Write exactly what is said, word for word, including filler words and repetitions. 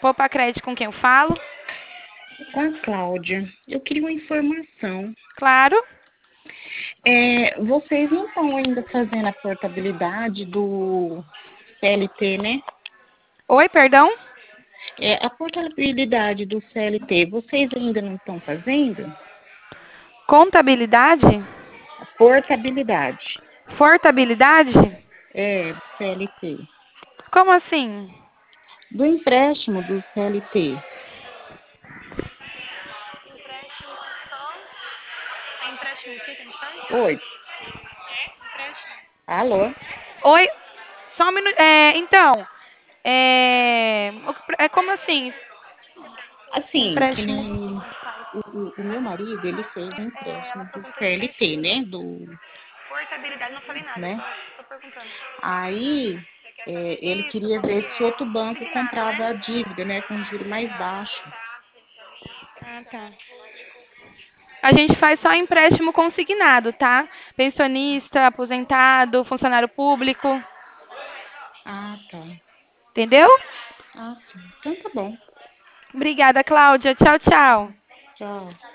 Poupa Crédito, com quem eu falo? Com a Cláudia, eu queria uma informação. Claro. É, vocês não estão ainda fazendo a portabilidade do C L T, né? Oi, perdão? É, a portabilidade do C L T, vocês ainda não estão fazendo? Contabilidade? A portabilidade, Fortabilidade? é, do C L T. Como assim? Do empréstimo do C L T. É empréstimo o que que a gente faz? Oi, Empréstimo. alô? Oi, só um minuto. É, então, é, o- é como assim? Assim, que Empréstimo. nem o, o, o meu marido, ele fez um É, ela empréstimo do perguntou se tem C L T, né? Do, portabilidade, não falei nada, né? só tô perguntando. Aí, é, ele Isso, queria como que ver se outro é? banco Consignado, comprava né? a dívida, né, com juro mais baixo. Ah, tá. A gente faz só empréstimo consignado, tá? Pensionista, aposentado, funcionário público, Ah, tá. entendeu? Ah, sim. Então tá bom. Obrigada, Cláudia. Tchau, tchau. Tchau.